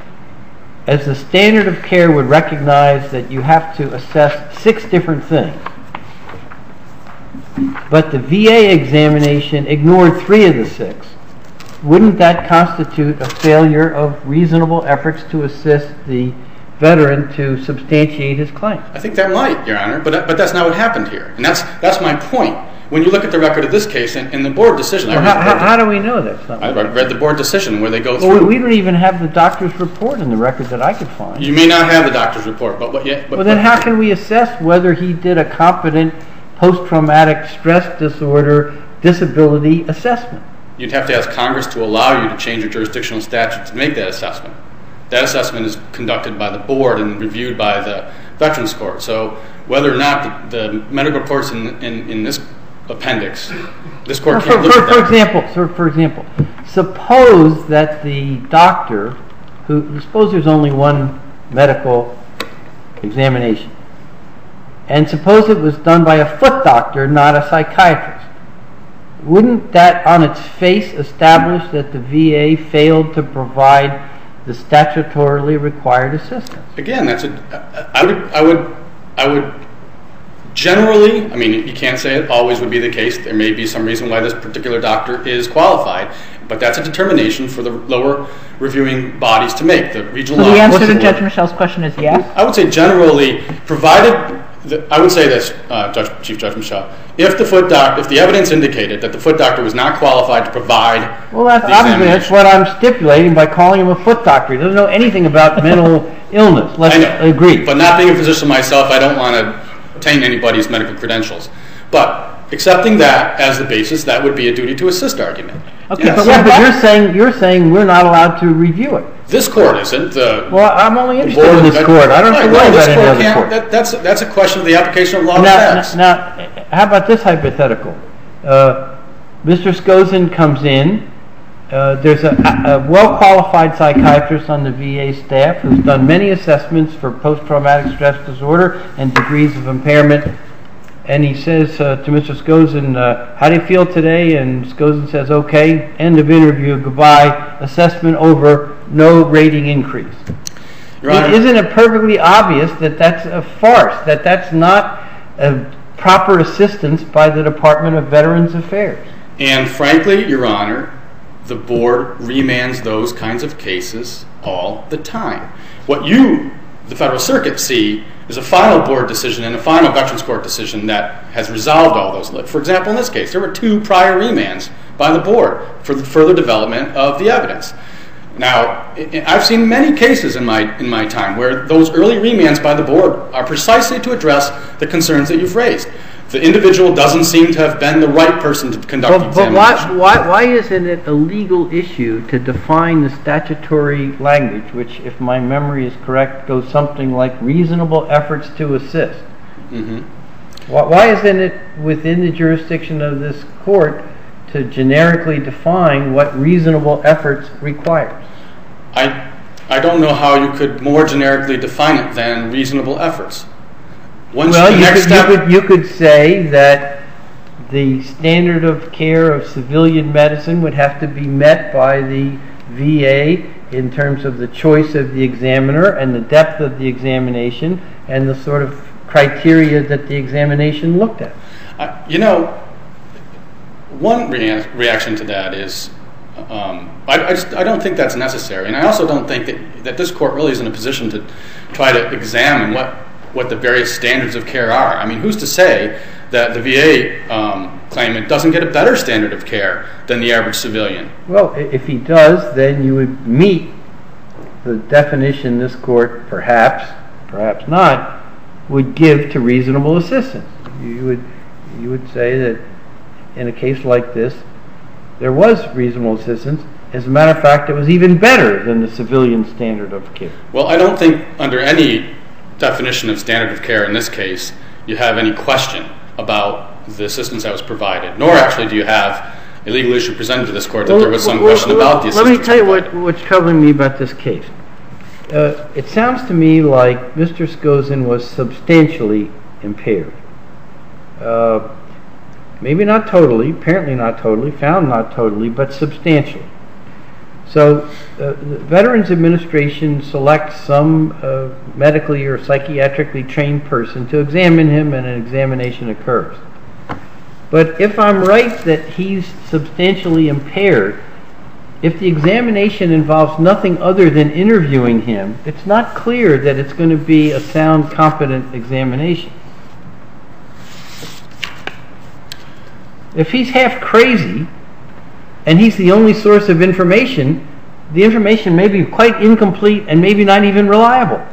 as the standard of care would recognize that you have to assess 6 different things, but the VA examination ignored 3 of the 6, wouldn't that constitute a failure of reasonable efforts to assist the veteran to substantiate his claim? I think that might, Your Honor, but that's not what happened here. And that's my point. When you look at the record of this case and the board decision... How do we know that? I read the board decision where they go through... Well, we don't even have the doctor's report in the record that I could find. You may not have the doctor's report, but well, then how can we assess whether he did a competent post-traumatic stress disorder disability assessment? You'd have to ask Congress to allow you to change your jurisdictional statute to make that assessment. That assessment is conducted by the board and reviewed by the Veterans Court. So whether or not the medical reports in this appendix, this court can't look at that. For example, suppose that the doctor, suppose there's only one medical examination, and suppose it was done by a foot doctor, not a psychiatrist. Wouldn't that on its face establish that the VA failed to provide the statutorily required assistance? Again, I would generally, I mean, you can't say it always would be the case. There may be some reason why this particular doctor is qualified, but that's a determination for the lower reviewing bodies to make. The regional. So the answer to Judge Michel's question is yes? I would say generally, provided, I would say this, Chief Judge Michel, if the evidence indicated that the foot doctor was not qualified to provide well, that's what I'm stipulating by calling him a foot doctor. He doesn't know anything about mental illness. Let's agree. But not being a physician myself, I don't want to obtain anybody's medical credentials. But accepting that as the basis, that would be a duty to assist argument. Okay, yes. but you're saying we're not allowed to review it. This court isn't. Well, I'm only interested in this court. I don't have to worry about any other court. That's a question of the application of law and facts. Now, how about this hypothetical? Mr. Skozin comes in. There's a well-qualified psychiatrist on the VA staff who's done many assessments for post-traumatic stress disorder and degrees of impairment. And he says to Mr. Skozin, how do you feel today? And Skozin says, okay, end of interview, goodbye, assessment over, no rating increase. Isn't it perfectly obvious that that's a farce, that that's not a proper assistance by the Department of Veterans Affairs? And frankly, Your Honor, the board remands those kinds of cases all the time. What you, the Federal Circuit, see is a final board decision and a final Veterans Court decision that has resolved all those. For example, in this case, there were 2 prior remands by the board for the further development of the evidence. Now, I've seen many cases in my time where those early remands by the board are precisely to address the concerns that you've raised. The individual doesn't seem to have been the right person to conduct the examination. But why isn't it a legal issue to define the statutory language, which, if my memory is correct, goes something like reasonable efforts to assist? Mm-hmm. Why isn't it within the jurisdiction of this court to generically define what reasonable efforts requires? I don't know how you could more generically define it than reasonable efforts. You could say that the standard of care of civilian medicine would have to be met by the VA in terms of the choice of the examiner and the depth of the examination and the sort of criteria that the examination looked at. One reaction to that is I don't think that's necessary, and I also don't think that this court really is in a position to try to examine what the various standards of care are. I mean, who's to say that the VA claimant doesn't get a better standard of care than the average civilian? Well, if he does, then you would meet the definition this court, perhaps not, would give to reasonable assistance. You would say that in a case like this, there was reasonable assistance. As a matter of fact, it was even better than the civilian standard of care. Well, I don't think under any definition of standard of care in this case you have any question about the assistance that was provided, nor actually do you have a legal issue presented to this court that there was some question about the assistance. Let me tell you what's troubling me about this case. It sounds to me like Mr. Skozin was substantially impaired. Maybe not totally, apparently not totally, found not totally, but substantially. So the Veterans Administration selects some medically or psychiatrically trained person to examine him, and an examination occurs. But if I'm right that he's substantially impaired, if the examination involves nothing other than interviewing him, it's not clear that it's going to be a sound, competent examination. If he's half crazy and he's the only source of information, the information may be quite incomplete and maybe not even reliable.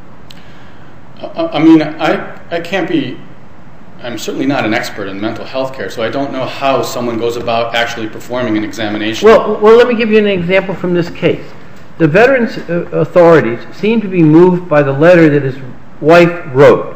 I mean, I can't be, I'm certainly not an expert in mental health care, so I don't know how someone goes about actually performing an examination. Well, let me give you an example from this case. The Veterans authorities seem to be moved by the letter that his wife wrote.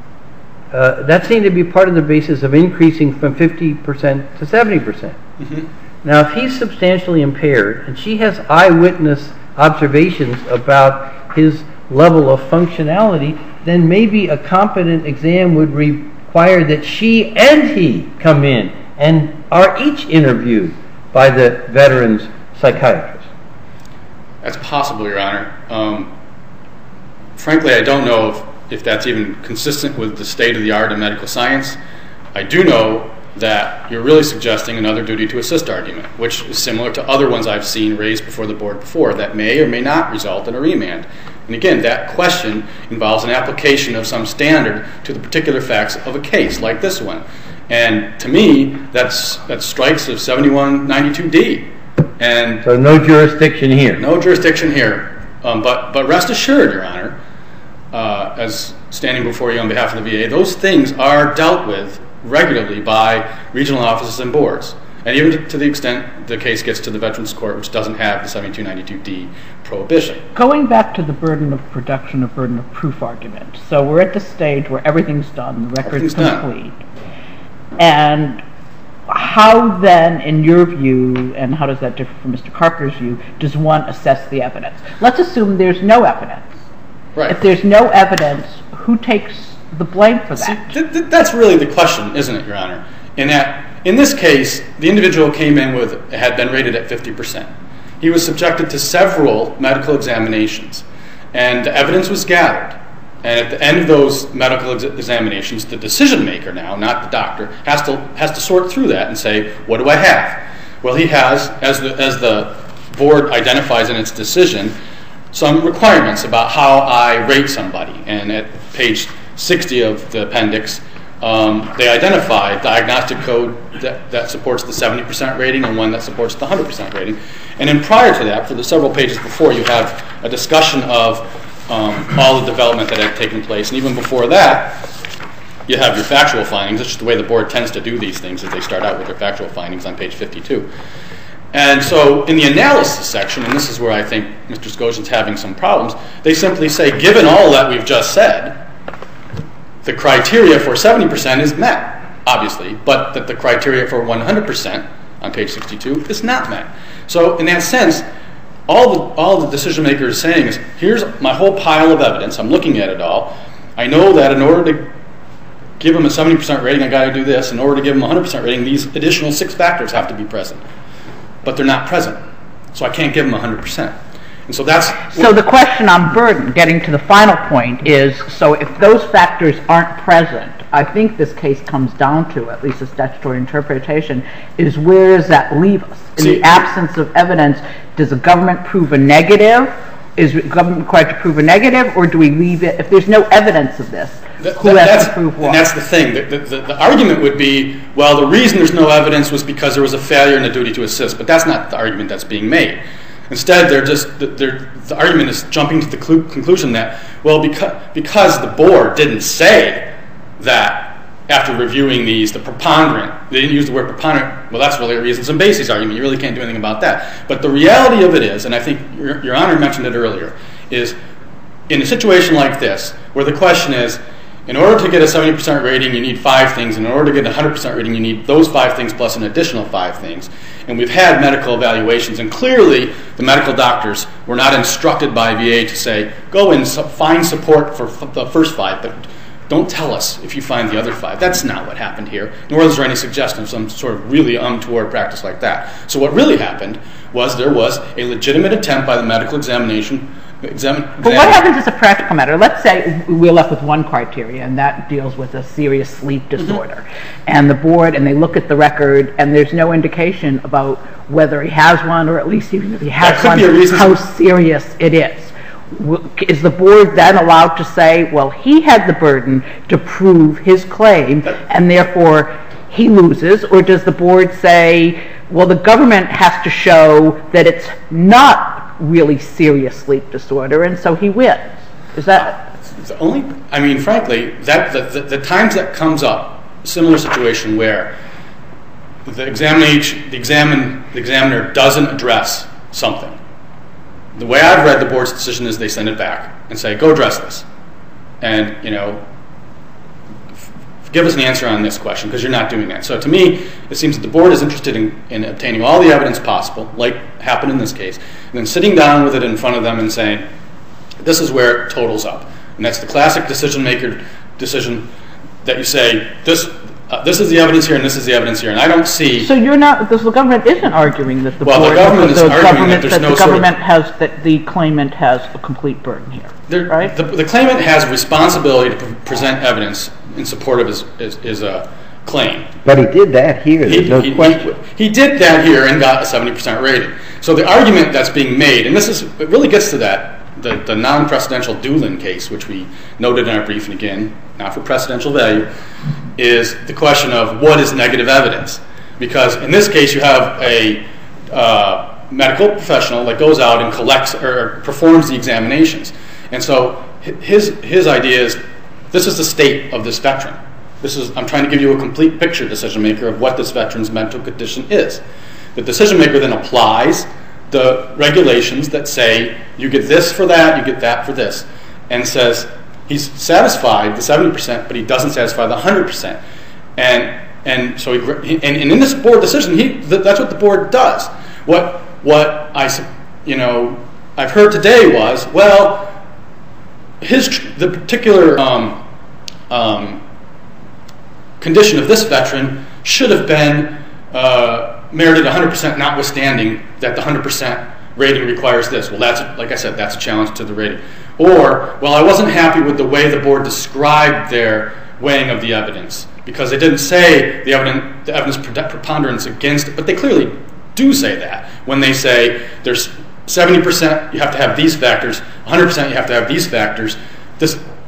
That seemed to be part of the basis of increasing from 50% to 70%. Mm-hmm. Now, if he's substantially impaired and she has eyewitness observations about his level of functionality, then maybe a competent exam would require that she and he come in and are each interviewed by the veteran's psychiatrist. That's possible, Your Honor. Frankly, I don't know if that's even consistent with the state-of-the-art in medical science. I do know that you're really suggesting another duty to assist argument, which is similar to other ones I've seen raised before the board before, that may or may not result in a remand. And again, that question involves an application of some standard to the particular facts of a case like this one. And to me, that strikes of 7192D. And so no jurisdiction here. No jurisdiction here. But rest assured, Your Honor, as standing before you on behalf of the VA, those things are dealt with regularly by regional offices and boards. And even to the extent the case gets to the Veterans Court, which doesn't have the 7292D prohibition. Going back to the burden of production, of burden of proof argument. So we're at the stage where everything's done, the record's complete. And how then, in your view, and how does that differ from Mr. Carper's view, does one assess the evidence? Let's assume there's no evidence. Right. If there's no evidence, who takes the blame for that? See, that's really the question, isn't it, Your Honor? In this case, the individual had been rated at 50%. He was subjected to several medical examinations, and the evidence was gathered. And at the end of those medical examinations, the decision maker now, not the doctor, has to sort through that and say, what do I have? Well, he has, as the board identifies in its decision, some requirements about how I rate somebody. And at page 60 of the appendix, they identify a diagnostic code that supports the 70% rating and one that supports the 100% rating. And then prior to that, for the several pages before, you have a discussion of all the development that had taken place. And even before that, you have your factual findings. It's just the way the board tends to do these things, is they start out with their factual findings on page 52. And so in the analysis section, and this is where I think Mr. Scotian's having some problems, they simply say, given all that we've just said, the criteria for 70% is met, obviously, but that the criteria for 100% on page 62 is not met. So in that sense, all the decision maker is saying is, here's my whole pile of evidence. I'm looking at it all. I know that in order to give them a 70% rating, I got to do this. In order to give them a 100% rating, these additional 6 factors have to be present. But they're not present. So I can't give them 100%. And so that's... So the question on burden, getting to the final point, is, so if those factors aren't present, I think this case comes down to, at least a statutory interpretation, is where does that leave us? In the absence of evidence, does the government prove a negative? Is the government required to prove a negative, or do we leave it, if there's no evidence of this, who has to prove what? And that's the thing. The argument would be, well, the reason there's no evidence was because there was a failure in the duty to assist, but that's not the argument that's being made. Instead, the argument is jumping to the conclusion that, well, because the board didn't say that after reviewing these, the preponderant, they didn't use the word preponderant, well, that's really a reasons and basis argument. You really can't do anything about that. But the reality of it is, and I think Your Honor mentioned it earlier, is in a situation like this, where the question is, in order to get a 70% rating, you need 5 things, and in order to get a 100% rating, you need those 5 things plus an additional 5 things. And we've had medical evaluations, and clearly the medical doctors were not instructed by VA to say, go and find support for the first 5, but don't tell us if you find the other 5. That's not what happened here, nor is there any suggestion of some sort of really untoward practice like that. So what really happened was there was a legitimate attempt by the medical examination. But what happens as a practical matter? Let's say we're left with one criteria, and that deals with a serious sleep disorder. And the board, and they look at the record, and there's no indication about whether he has one, or at least even if he has one, how serious it is. Is the board then allowed to say, well, he had the burden to prove his claim, and therefore he loses? Or does the board say, well, the government has to show that it's not really serious sleep disorder, and so he wins? Is that... I mean, frankly, the times that comes up, similar situation where the examiner doesn't address something. The way I've read the board's decision is they send it back and say, go address this. And, give us an answer on this question, because you're not doing that. So to me, it seems that the board is interested in obtaining all the evidence possible, like happened in this case, and then sitting down with it in front of them and saying, this is where it totals up. And that's the classic decision-maker decision that you say, this is the evidence here, and this is the evidence here, and I don't see... So you're not... the government isn't arguing that the board... Well, the government is arguing that there's no sort of... that the claimant has a complete burden here, right? The claimant has a responsibility to present evidence in support of his claim. But he did that here, there's no question. He did that here and got a 70% rating. So the argument that's being made, and it really gets to that, the non-precedential Doolin case, which we noted in our brief, and again, not for precedential value, is the question of what is negative evidence. Because in this case, you have a medical professional that goes out and collects or performs the examinations. And so his idea is, this is the state of this veteran. I'm trying to give you a complete picture, decision maker, of what this veteran's mental condition is. The decision maker then applies the regulations that say, you get this for that, you get that for this, and says he's satisfied the 70%, but he doesn't satisfy the 100%. And so in this board decision, that's what the board does. What I've heard today was, well, the particular condition of this veteran should have been merited 100%, notwithstanding that the 100% rating requires this. Well, like I said, that's a challenge to the rating. Or, well, I wasn't happy with the way the board described their weighing of the evidence, because they didn't say the evidence preponderance against it, but they clearly do say that when they say there's 70% you have to have these factors, 100% you have to have these factors.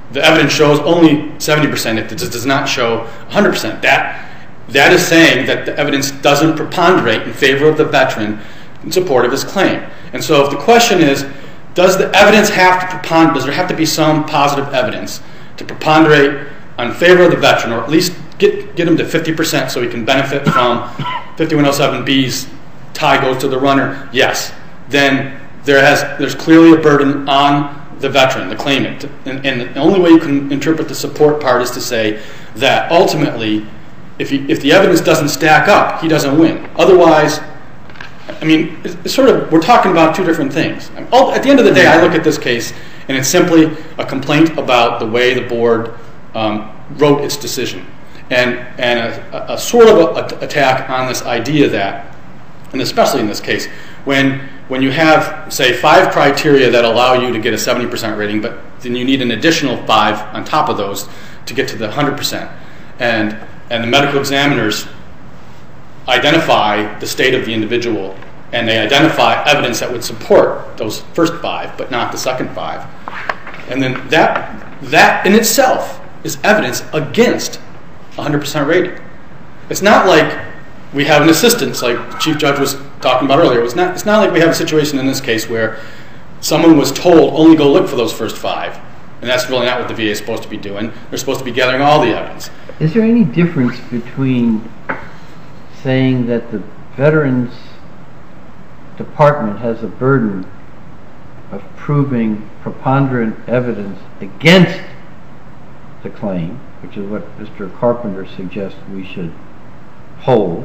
the evidence shows only 70%. It does not show 100%. That is saying that the evidence doesn't preponderate in favor of the veteran in support of his claim. And so if the question is, does the evidence have to preponderate, does there have to be some positive evidence to preponderate in favor of the veteran, or at least get him to 50% so he can benefit from 5107B's tie goes to the runner? Yes. Then there's clearly a burden on the veteran, the claimant. And the only way you can interpret the support part is to say that ultimately, if the evidence doesn't stack up, he doesn't win. Otherwise, I mean, it's sort of, we're talking about two different things. At the end of the day, I look at this case, and it's simply a complaint about the way the board wrote its decision, and a sort of attack on this idea that, and especially in this case, when you have, say, 5 criteria that allow you to get a 70% rating, but then you need an additional 5 on top of those to get to the 100%, and the medical examiners identify the state of the individual, and they identify evidence that would support those first 5, but not the second 5. And then that in itself is evidence against 100% rating. It's not like we have an assistance, like the Chief Judge was talking about earlier. It's not like we have a situation in this case where someone was told, only go look for those first 5. And that's really not what the VA is supposed to be doing. They're supposed to be gathering all the evidence. Is there any difference between saying that the Veterans Department has a burden of proving preponderant evidence against the claim, which is what Mr. Carpenter suggests we should hold,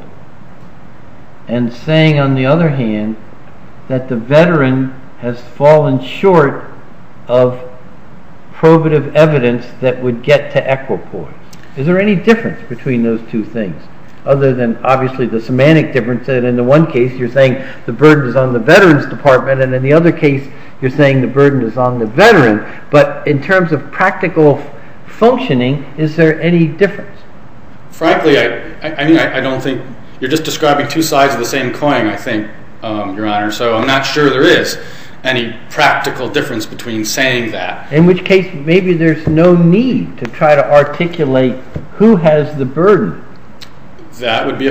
and saying, on the other hand, that the veteran has fallen short of probative evidence that would get to equipoise? Is there any difference between those two things, other than obviously the semantic difference that in the one case you're saying the burden is on the Veterans Department, and in the other case you're saying the burden is on the veteran? But in terms of practical functioning, is there any difference? Frankly, I don't think, you're just describing two sides of the same coin, I think, Your Honor. So I'm not sure there is any practical difference between saying that. In which case, maybe there's no need to try to articulate who has the burden. That would be,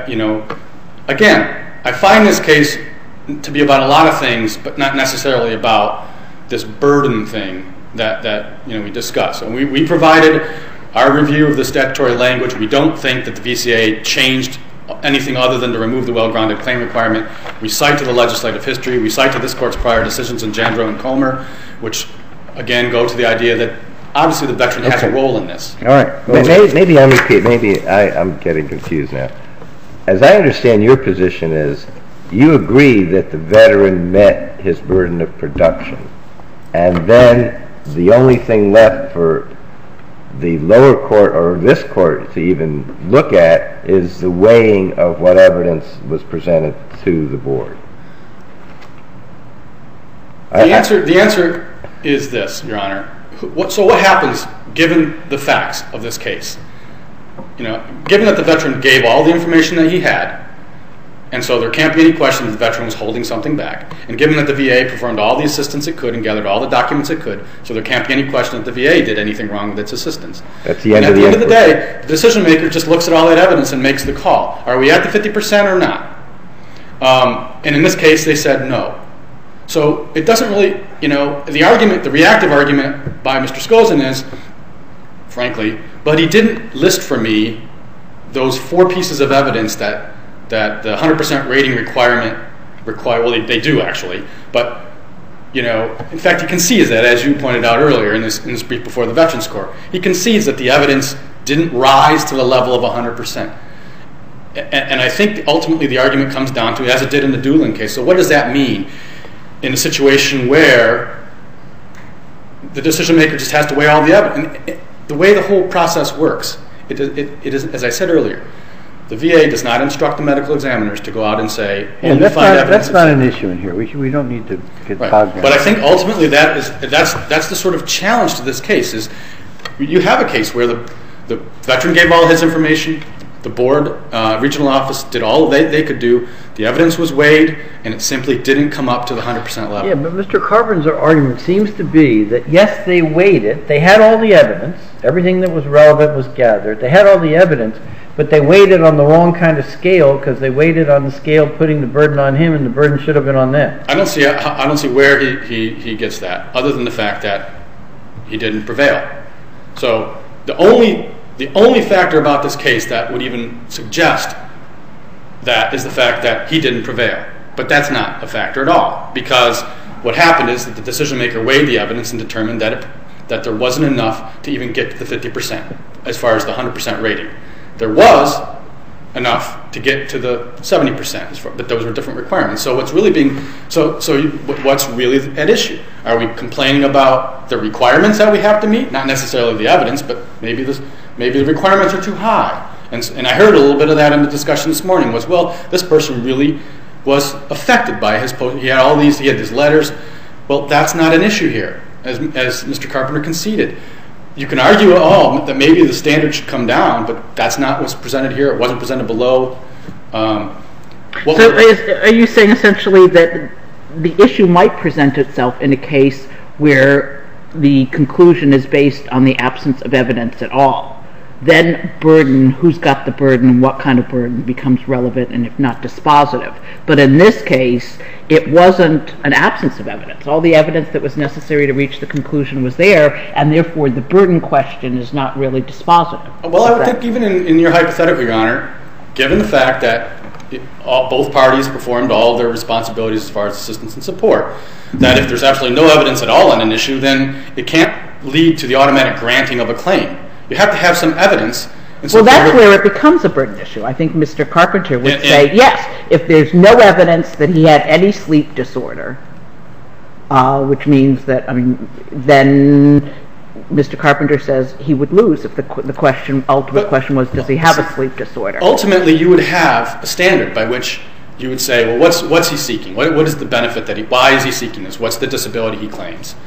again, I find this case to be about a lot of things, but not necessarily about this burden thing that we discussed. And we provided our review of the statutory language. We don't think that the VCA changed anything other than to remove the well-grounded claim requirement. We cite to the legislative history. We cite to this Court's prior decisions in Jandro and Comer, which, again, go to the idea that obviously the veteran has a role in this. All right. Maybe I'm getting confused now. As I understand, your position is you agree that the veteran met his burden of production, and then the only thing left for the lower court or this court to even look at is the weighing of what evidence was presented to the board. The answer is this, Your Honor. So what happens given the facts of this case? Given that the veteran gave all the information that he had, and so there can't be any question that the veteran was holding something back, and given that the VA performed all the assistance it could and gathered all the documents it could, so there can't be any question that the VA did anything wrong with its assistance. At the end of the day, the decision maker just looks at all that evidence and makes the call. Are we at the 50% or not? And in this case, they said no. So it doesn't really, the reactive argument by Mr. Skozin is, frankly, but he didn't list for me those 4 pieces of evidence that the 100% rating requirement well, they do actually, but in fact, he concedes that, as you pointed out earlier in this brief before the Veterans Court, he concedes that the evidence didn't rise to the level of 100%. And I think ultimately the argument comes down to, as it did in the Doolin case, so what does that mean in a situation where the decision maker just has to weigh all the evidence? And the way the whole process works, it is, as I said earlier, the VA does not instruct the medical examiners to go out and say, that's not an issue in here. We don't need to get bogged down. But I think ultimately that's the sort of challenge to this case is you have a case where the veteran gave all his information, The board, regional office did all they could do. The evidence was weighed, and it simply didn't come up to the 100% level. Yeah, but Mr. Carpenter's argument seems to be that, yes, they weighed it. They had all the evidence. Everything that was relevant was gathered. They had all the evidence, but they weighed it on the wrong kind of scale because they weighed it on the scale putting the burden on him, and the burden should have been on them. I don't see where he gets that, other than the fact that he didn't prevail. So the only factor about this case that would even suggest that is the fact that he didn't prevail. But that's not a factor at all, because what happened is that the decision maker weighed the evidence and determined that there wasn't enough to even get to the 50% as far as the 100% rating. There was enough to get to the 70%, but those were different requirements. So what's really at issue? Are we complaining about the requirements that we have to meet? Not necessarily the evidence, but maybe the requirements are too high. And I heard a little bit of that in the discussion this morning. This person really was affected by his post. He had these letters. Well, that's not an issue here, as Mr. Carpenter conceded. You can argue that maybe the standard should come down, but that's not what's presented here. It wasn't presented below. Are you saying essentially that the issue might present itself in a case where the conclusion is based on the absence of evidence at all? Then burden, who's got the burden, what kind of burden becomes relevant and if not dispositive. But in this case, it wasn't an absence of evidence. All the evidence that was necessary to reach the conclusion was there, and therefore the burden question is not really dispositive. Well, I would think even in your hypothetical, Your Honor, given the fact that both parties performed all of their responsibilities as far as assistance and support, that if there's absolutely no evidence at all on an issue, then it can't lead to the automatic granting of a claim. You have to have some evidence. Well, that's where it becomes a burden issue. I think Mr. Carpenter would say, yes, if there's no evidence that he had any sleep disorder, which means that, then Mr. Carpenter says he would lose if the ultimate question was, does he have a sleep disorder? Ultimately, you would have a standard by which you would say, well, what's he seeking? What is the benefit why is he seeking this? What's the disability he claims?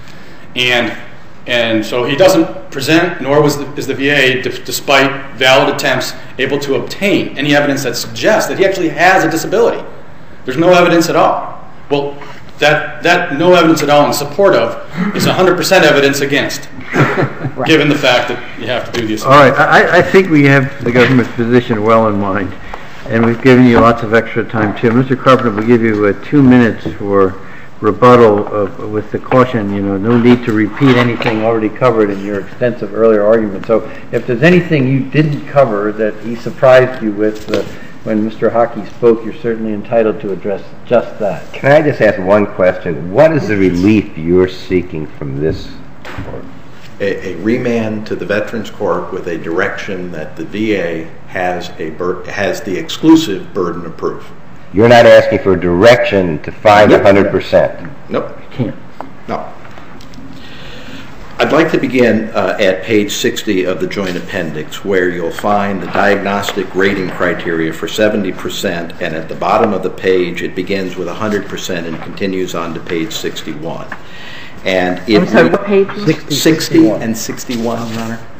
And so he doesn't present, nor is the VA, despite valid attempts, able to obtain any evidence that suggests that he actually has a disability. There's no evidence at all. Well, that no evidence at all in support of is 100% evidence against, right, given the fact that you have to do these things. All right, I think we have the government's position well in mind, and we've given you lots of extra time, too. Mr. Carpenter, we'll give you 2 minutes for rebuttal with the caution, no need to repeat anything already covered in your extensive earlier argument. So if there's anything you didn't cover that he surprised you with when Mr. Hockey spoke, you're certainly entitled to address just that. Can I just ask one question? What is the relief you're seeking from this court? A remand to the Veterans Court with a direction that the VA has the exclusive burden of proof. You're not asking for a direction to find 100%? Nope. You can't. No. I'd like to begin at page 60 of the Joint Appendix, where you'll find the diagnostic rating criteria for 70%, and at the bottom of the page it begins with 100% and continues on to page 61. And I'm sorry, what page? 60 and 61, Your Honor.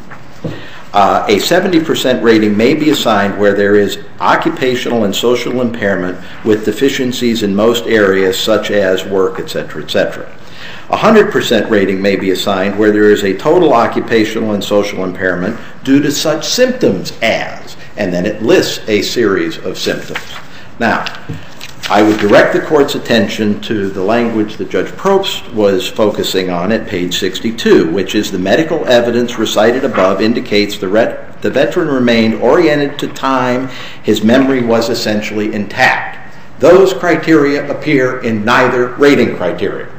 A 70% rating may be assigned where there is occupational and social impairment with deficiencies in most areas such as work, etc., etc. A 100% rating may be assigned where there is a total occupational and social impairment due to such symptoms as, and then it lists a series of symptoms. Now, I would direct the Court's attention to the language that Judge Probst was focusing on at page 62, which is the medical evidence recited above indicates the veteran remained oriented to time, his memory was essentially intact. Those criteria appear in neither rating criteria.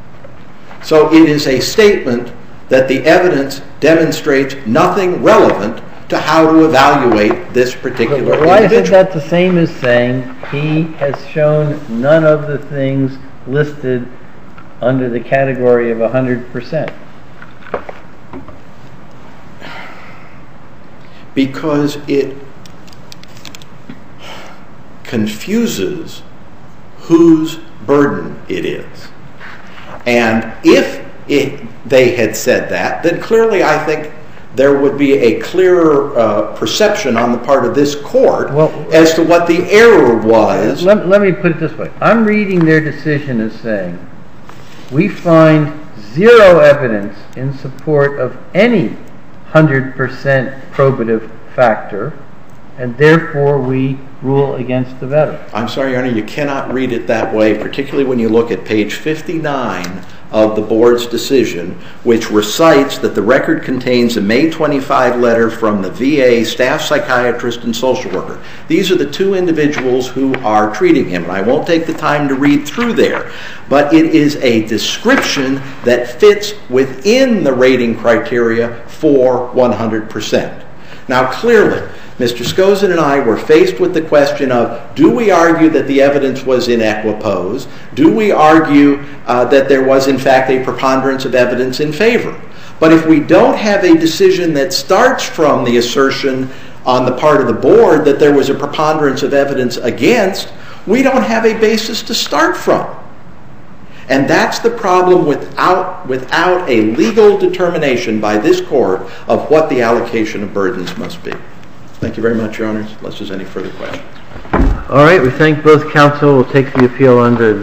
So it is a statement that the evidence demonstrates nothing relevant to how to evaluate this particular individual. Why isn't that the same as saying he has shown none of the things listed under the category of 100%? Because it confuses whose burden it is. And if they had said that, then clearly I think there would be a clearer perception on the part of this court as to what the error was. Let me put it this way. I'm reading their decision as saying, we find zero evidence in support of any 100% probative factor, and therefore we rule against the veteran. I'm sorry, Your Honor, you cannot read it that way, particularly when you look at page 59 of the board's decision, which recites that the record contains a May 25 letter from the VA staff psychiatrist and social worker. These are the two individuals who are treating him, and I won't take the time to read through there, but it is a description that fits within the rating criteria for 100%. Now, clearly, Mr. Skozin and I were faced with the question of, do we argue that the evidence was in equipoise? Do we argue that there was, in fact, a preponderance of evidence in favor? But if we don't have a decision that starts from the assertion on the part of the board that there was a preponderance of evidence against, we don't have a basis to start from. And that's the problem without a legal determination by this court of what the allocation of burdens must be. Thank you very much, Your Honors, unless there's any further questions. All right, we thank both counsel. We'll take the appeal under